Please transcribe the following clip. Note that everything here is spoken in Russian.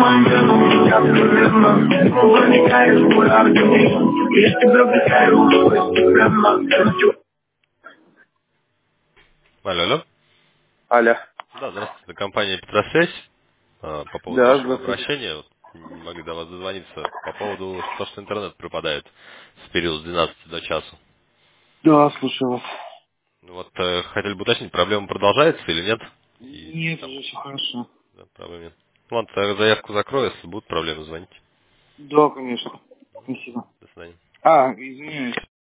Алло, алло. Алло. Да, здравствуйте, это компания Петросвязь. По поводу Да, вашего здравствуйте. обращения, вот, не могли до вас дозвониться, по поводу того, что интернет пропадает с периода с 12 до часу. Да, слушаю вас. Вот хотели бы уточнить, проблема продолжается или нет? И Нет, там, уже все хорошо. да, проблем нет. Ладно, тогда заявку закрою, если будут проблемы, звоните. Да, конечно. Спасибо. До свидания. Извиняюсь.